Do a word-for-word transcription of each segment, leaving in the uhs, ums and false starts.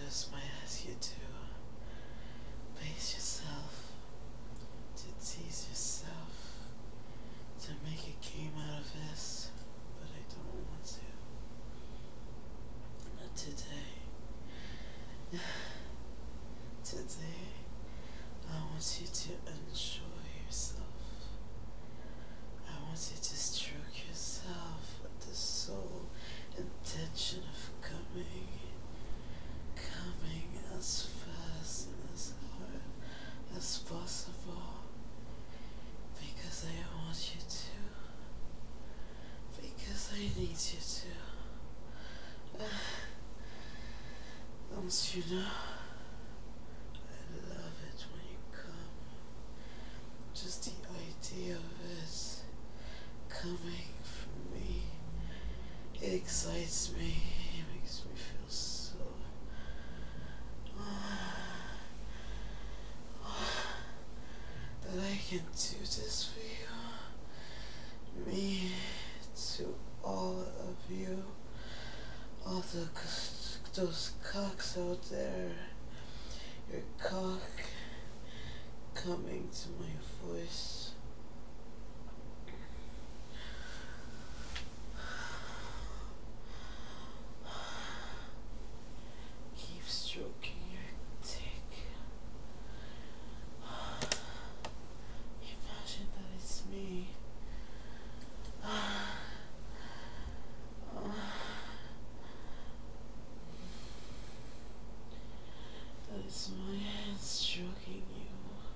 just might ask you to pace yourself, to tease yourself, to make a game out of this, but I don't want to. Not today. Today, I want you to enjoy yourself. I want you to stroke yourself with the sole intention of coming, coming as fast and as hard as possible, because I want you to, because I need you to. Don't you know? I love it when you come. Just the idea of it coming from me, it excites me. It makes me feel so that I can do this for you. Me to all of you, all the those cocks out there. Your cock coming to my voice. Keep stroking your dick. Imagine that it's me. That is my hand stroking you.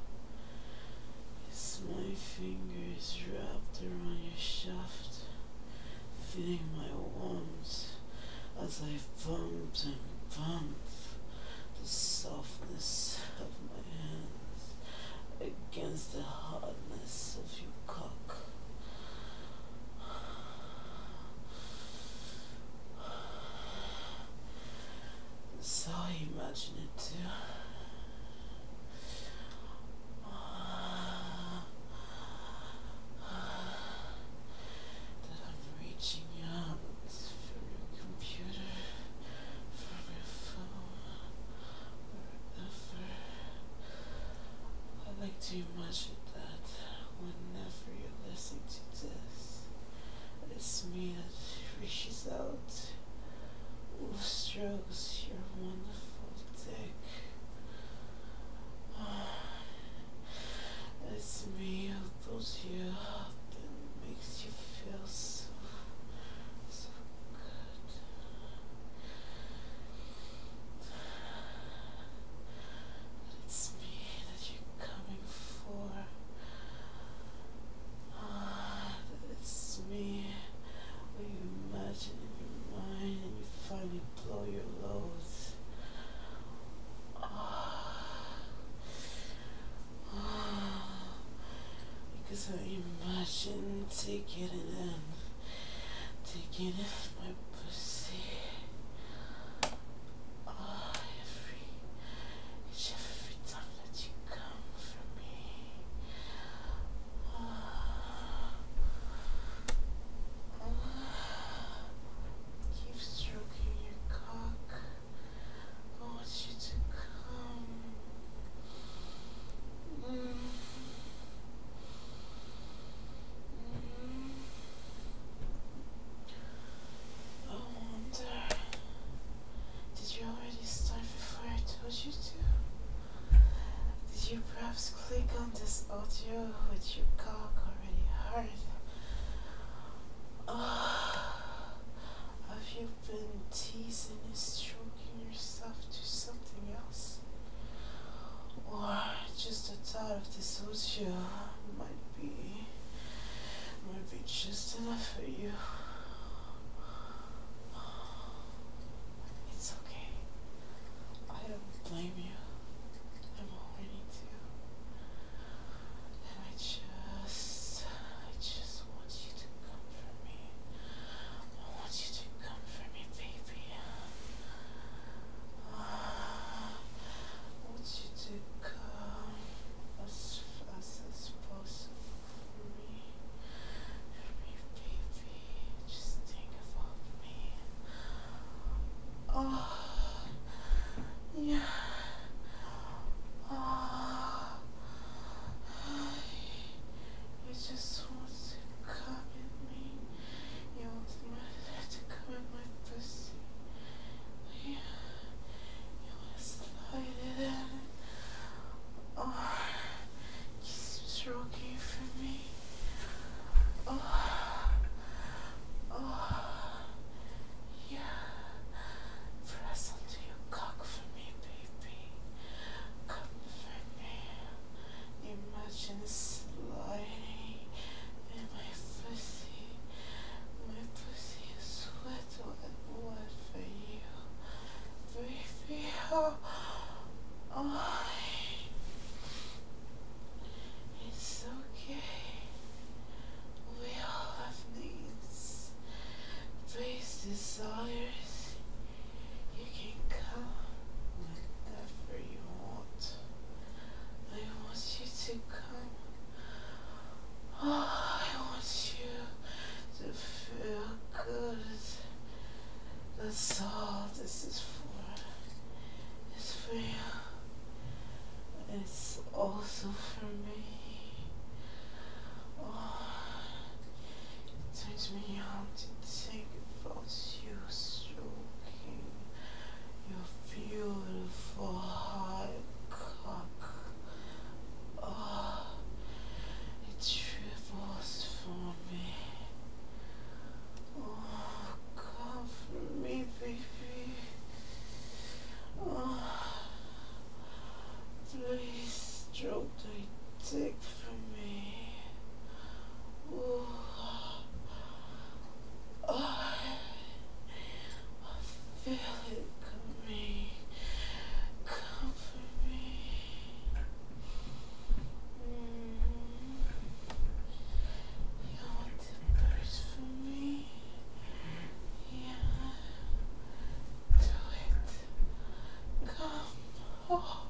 It's my fingers wrapped around your shaft, feeling my warmth as I bump and bump the softness of my hands against the hardness of your cock. So I imagine it too. That I'm reaching out from your computer, from your phone, wherever. I like to imagine that whenever you're listening to this, it's me that reaches out, who strokes your wonderful dick. It's me who pulls you up and makes you feel so, so good. It's me that you're coming for. It's me who you imagine in your mind and you finally blow your loads. Because I imagine taking it in, taking in my pussy. Oh, every, each every time that you come for me. Keep stroking your cock. I want you to come. Mm. I wonder, did you already start before I told you to? Did you perhaps click on this audio with your cock already hard? Oh, have you been teasing and stroking yourself to something else? Or just the thought of this audio might be, might be just enough for you? It's okay. I don't blame you. I'm horny too. And I just, I just Oh, it's okay. We all have needs, base desires. You can come whenever you want. I want you to come. Oh, I want you to feel good. That's all this is for. It's for you. It's also for me. Oh, it turns me on to think about you stroking your beautiful hot cock. Oh, it triples for me. Oh, come for me, baby. Oh, please stroke the dick for me. Oh, oh, I feel it coming. Come for me. Mm. You want to burst for me? Yeah. Do it. Come. Oh.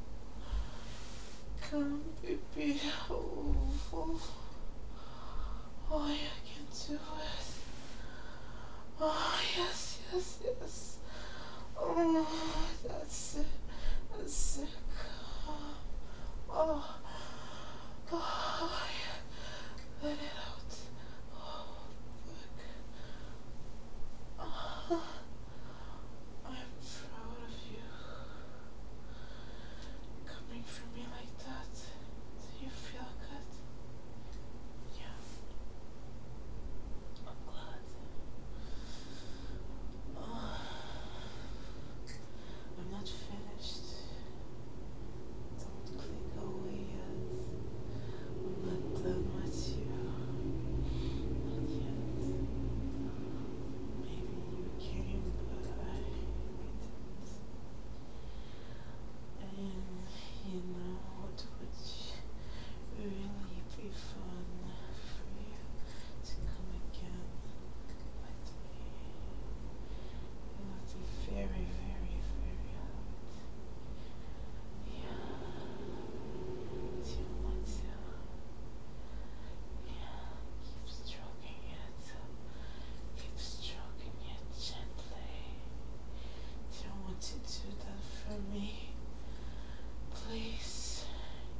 Come, baby. Oh, oh. Oh, you can do it. Oh, yes, yes, yes. Oh, that's it. That's it. Come. Oh, oh, yeah. Let it out. Oh, fuck. Oh, I'm proud of you. Coming from me like that. Do you feel good? Yeah. I'm glad. Oh, I'm not finished. Don't click away yet. I'm not done with you. Not yet. Maybe you came, but I didn't. And you know what would really be fun for you to come again with me. It would be very, very, very hard. Yeah. Do you want to? Yeah. Keep stroking it. Keep stroking it gently. Do you want to do that for me? Please.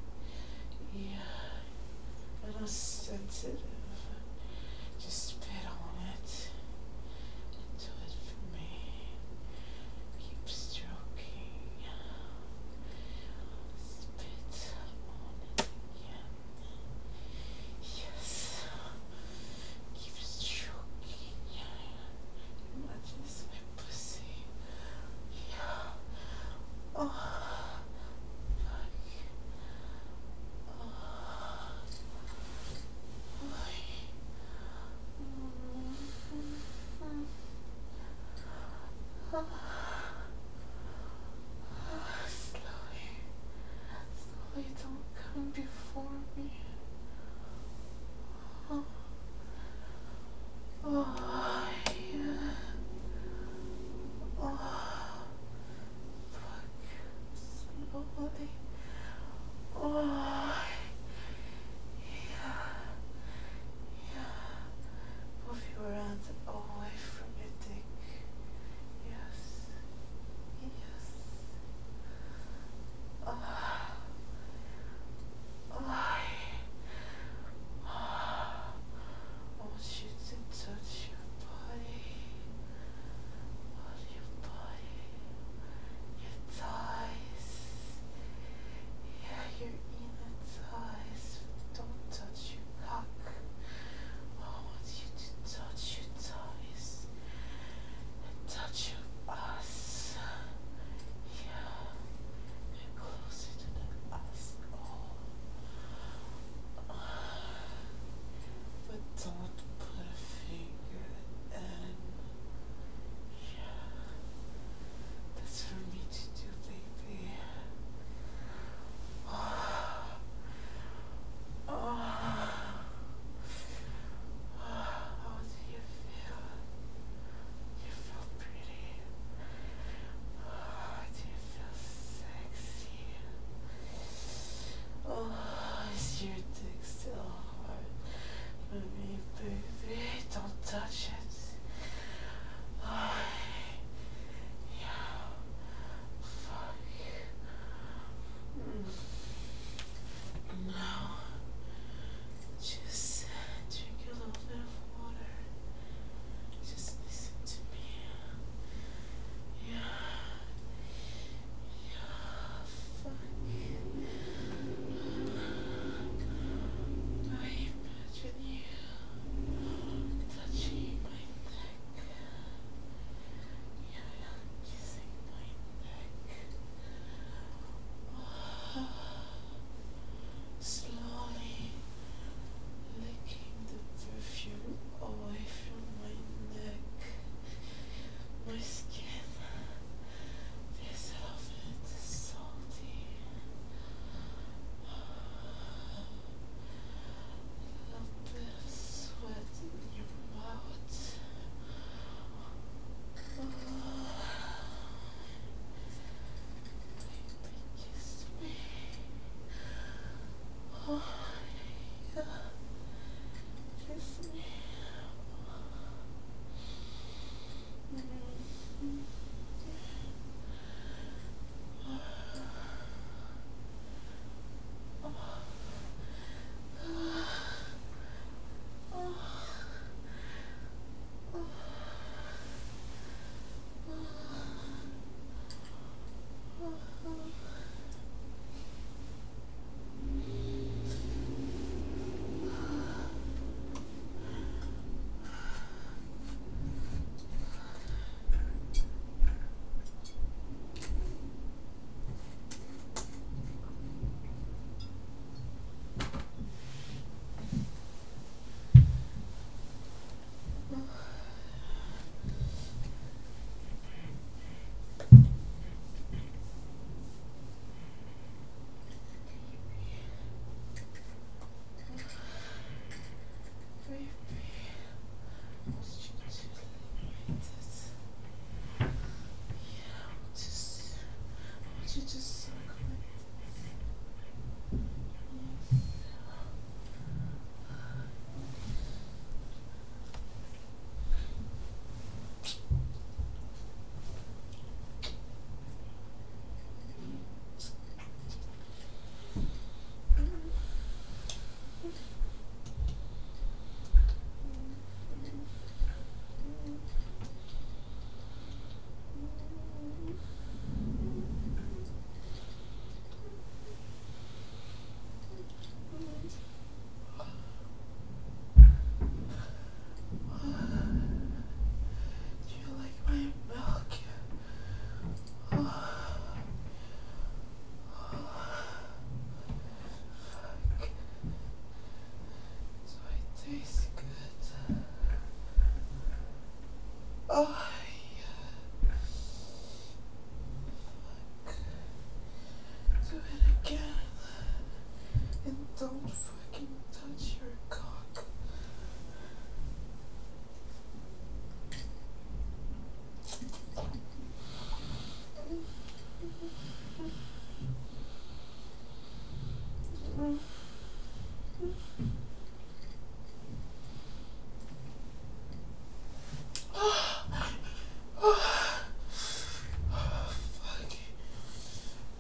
Yeah. A little sensitive. Just spit on it. And do it for me. Keep stroking. Spit on it again. Yes. Keep stroking. Imagine it's my pussy. Yeah. Oh.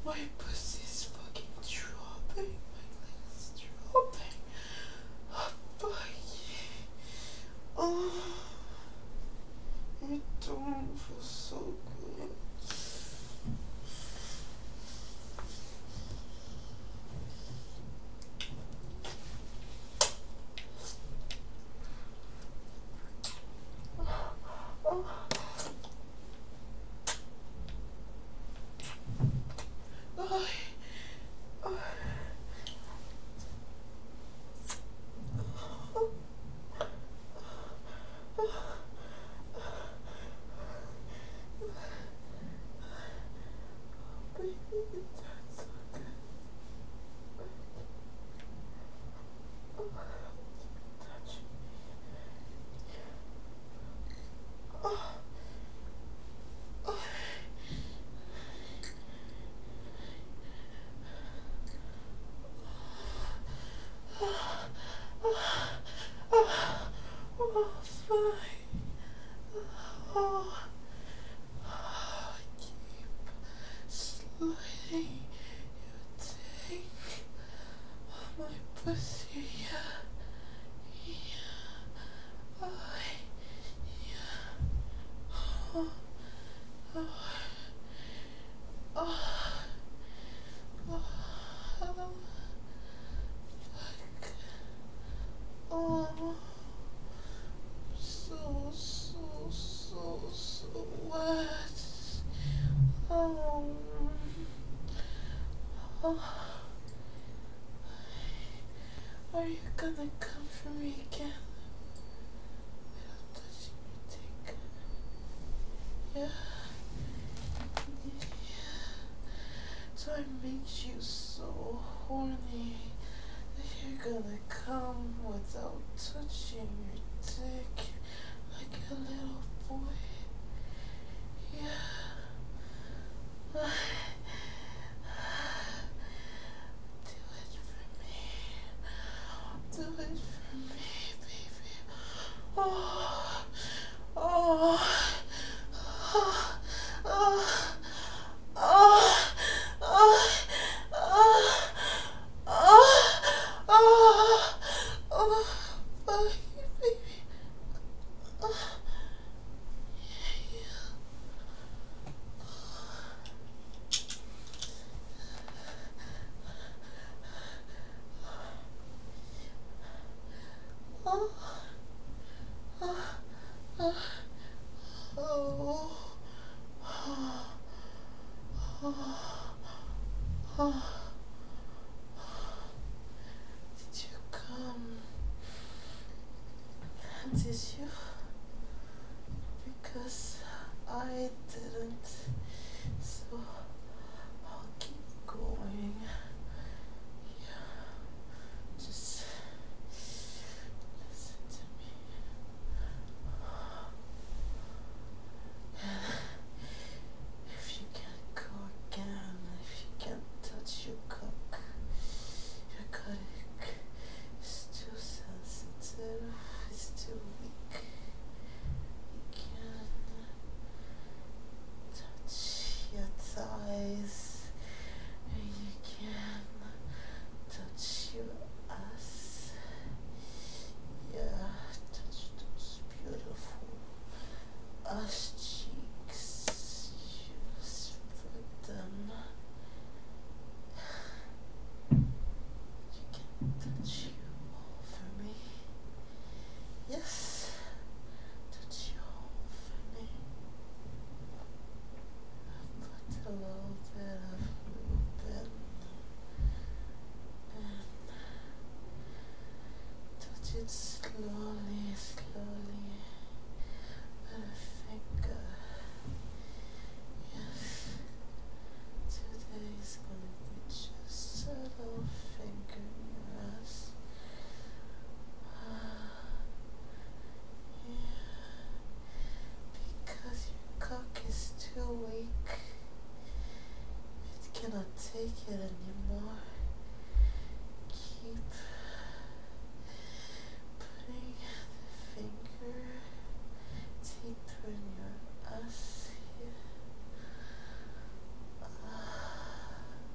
My pussy's fucking dropping. My leg's dropping. Oh, fuck. Oh, it don't feel so good. Pussy, yeah, yeah, oh, yeah, oh, oh, oh, oh, oh, fuck, oh, so, so, so, so wet, oh, oh, are you gonna come for me again? Without touching your dick? Yeah. Yeah. So I make you so horny that you're gonna come without touching your dick like a little boy. Yeah. Do it for me, baby. Oh, oh, oh, oh, oh, oh, oh, oh, oh, oh, fuck you, baby. Oh, yeah. Oh, oh, oh, oh, oh, oh. Did you come? Did you? Because I didn't, so I'll keep going. Yeah, just listen to me. And if you can't go again, if you can't touch your cock, your cock is too sensitive, it's too weak. You can't touch your thighs, and you can touch your ass. Yeah, touch those beautiful ass cheeks. You spread them. You can touch you all for me. Yes, touch you all for me. Put a little bit of lube in and touch it slowly, slowly with a finger. Yes, today is gonna be just a little finger in your ass. Yeah, because your cock is too weak. It cannot take it anymore. Keep putting the finger deeper in your ass here. Ah.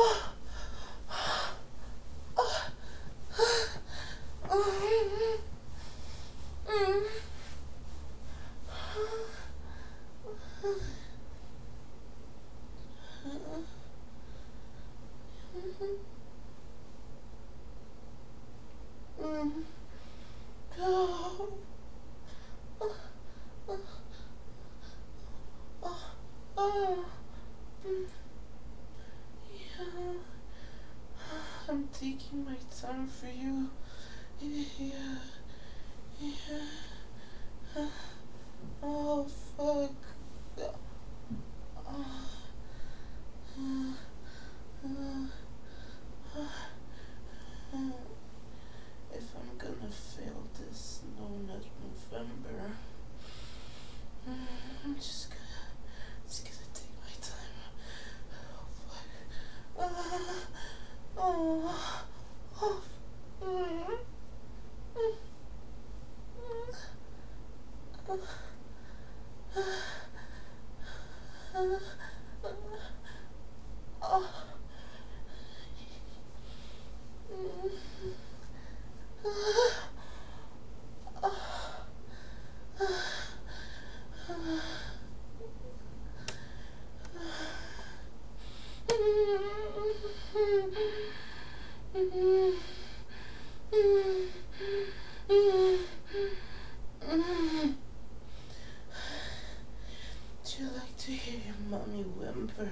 I'm taking my time for you. Yeah. Yeah. Oh, fuck. If I'm gonna fail this donut November, I'm just gonna, just gonna take my time. Oh, fuck. Uh, oh. Oh. Mm. Do you like to hear your mommy whimper?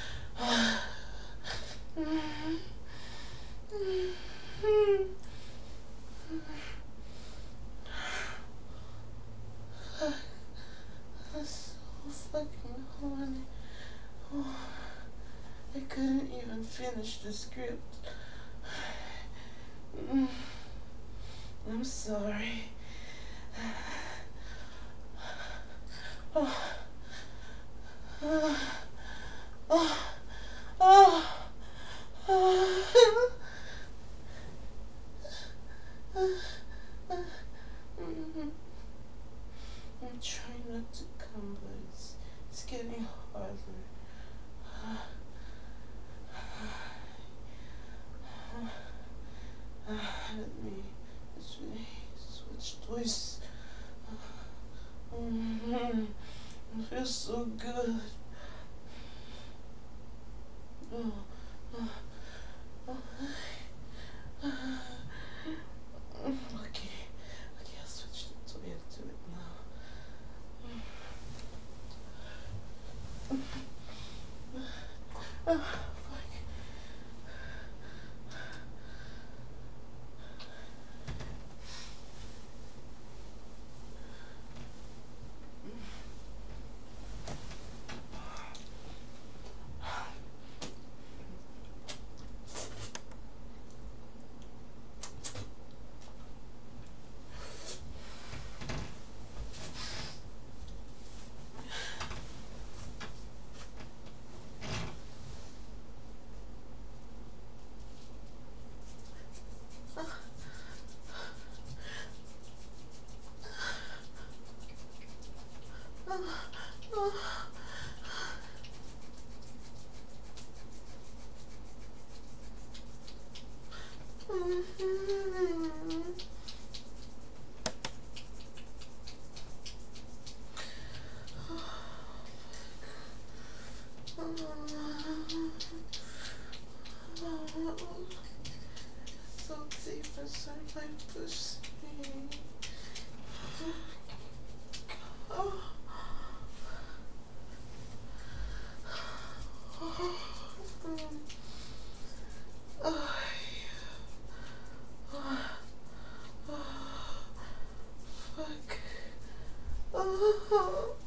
That's so fucking horny. Oh, I couldn't even finish the script. I'm sorry. Oh. Oh. Oh. Oh. Oh. I'm trying not to come, but it's, it's getting harder. Let me, let me switch voice. Mm-hmm. It feels so good. Oh, oh, oh. Okay, okay, I'll switch the way to it now. Oh, fuck. So deep inside my pussy. Oh. Oh. Oh. Oh. Fuck. Oh.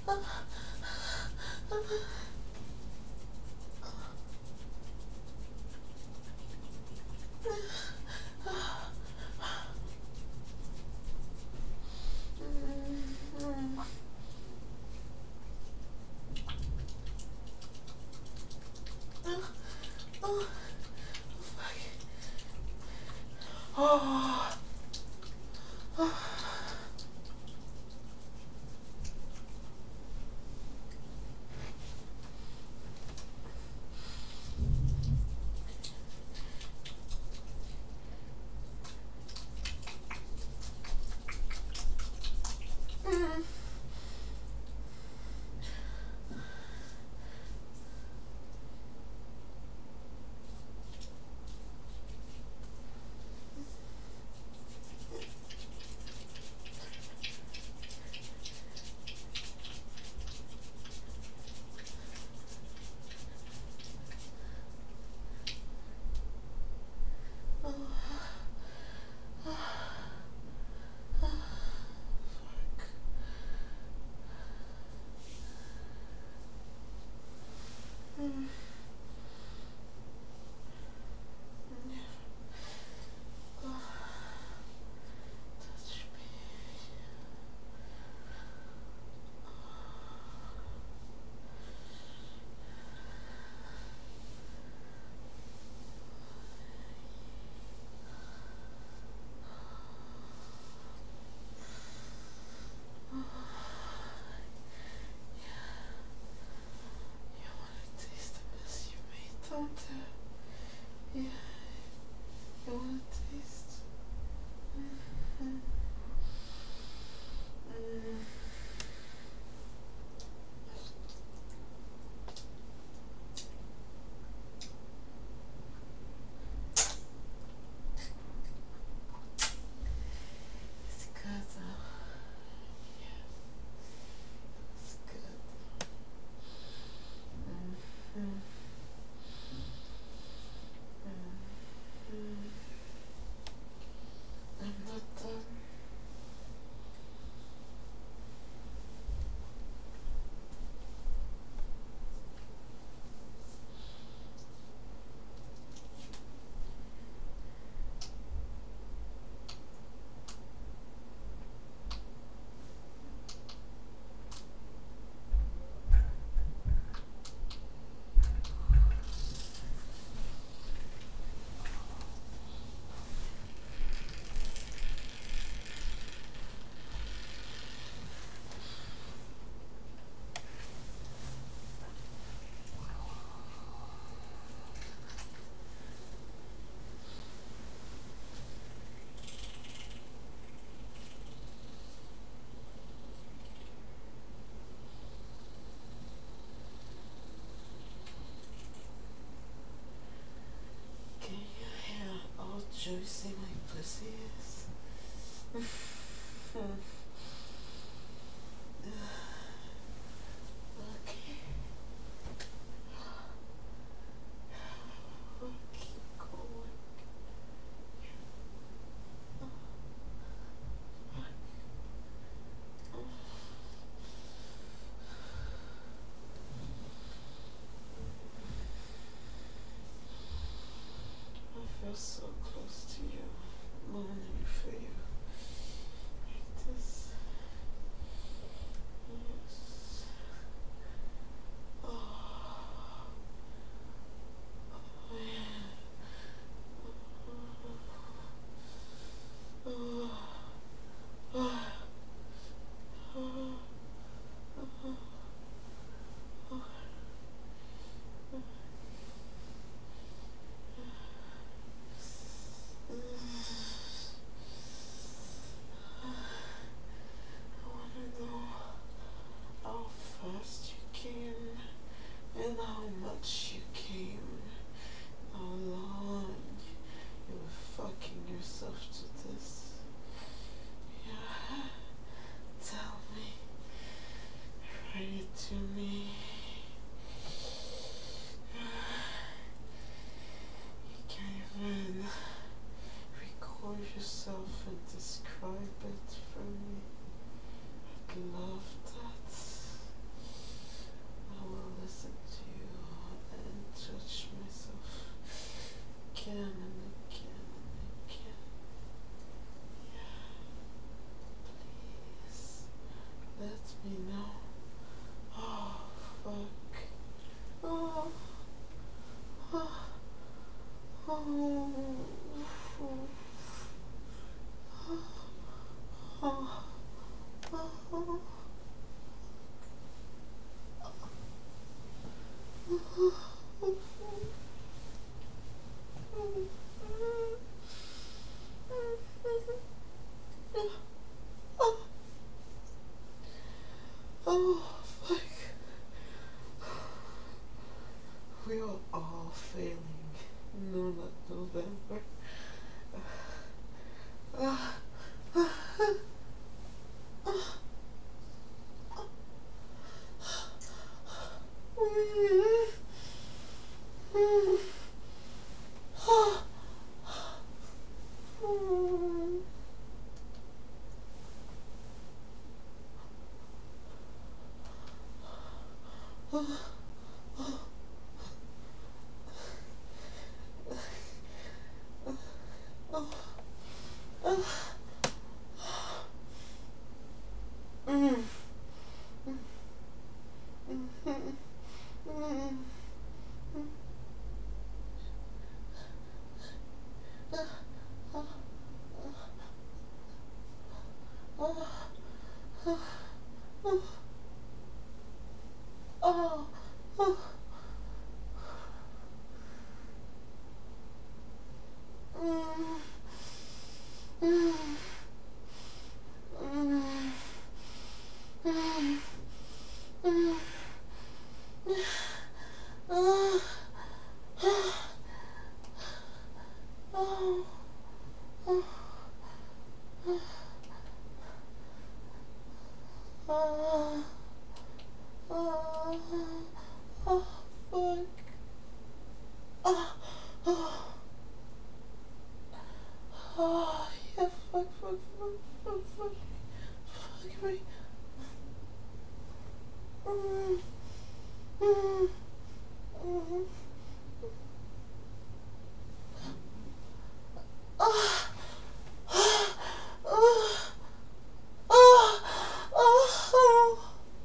Oh. Don't you? Yeah. You want to taste? Mm-hmm. Mm. It's good though. Yeah. It's good. Mm-hmm. Mm-hmm. I'm not done. Can you hear how juicy my pussy is? Okay. We'll keep going. I feel so close to you, longing for you. Like this. Yes. Oh. Oh, yeah. Oh. Oh. Oh. Oh. Oh. I wanna know how fast you came and how much you came, how long you were fucking yourself to this. Yeah, tell me, write it to me. You can't even record yourself and describe it for me. I'd love that. Oh, yeah, fuck, fuck, fuck, fuck, fuck, fuck me. Mm, mm, mm. Ah, ah, ah, ah, ah,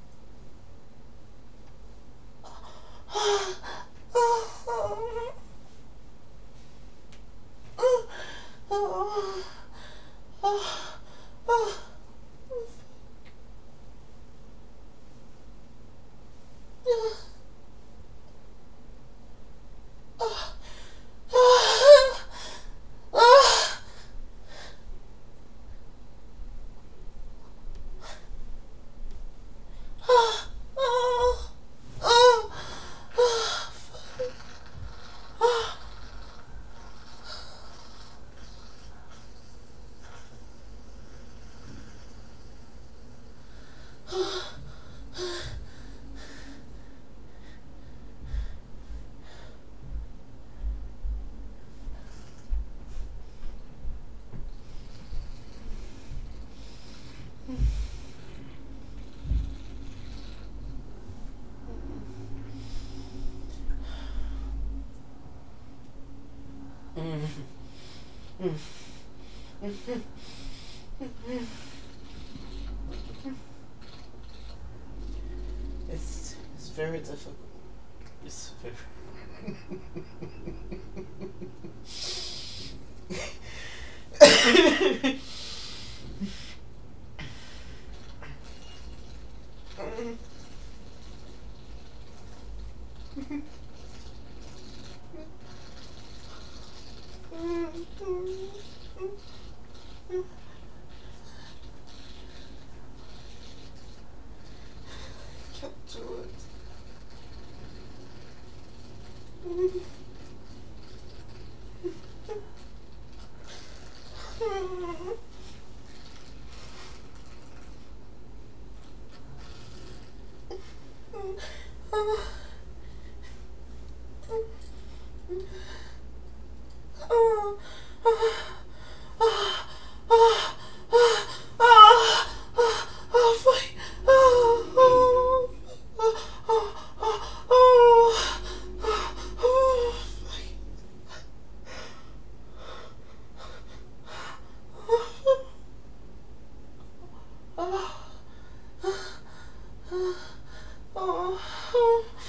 It's it's very difficult. It's very. Can't do it. Oh.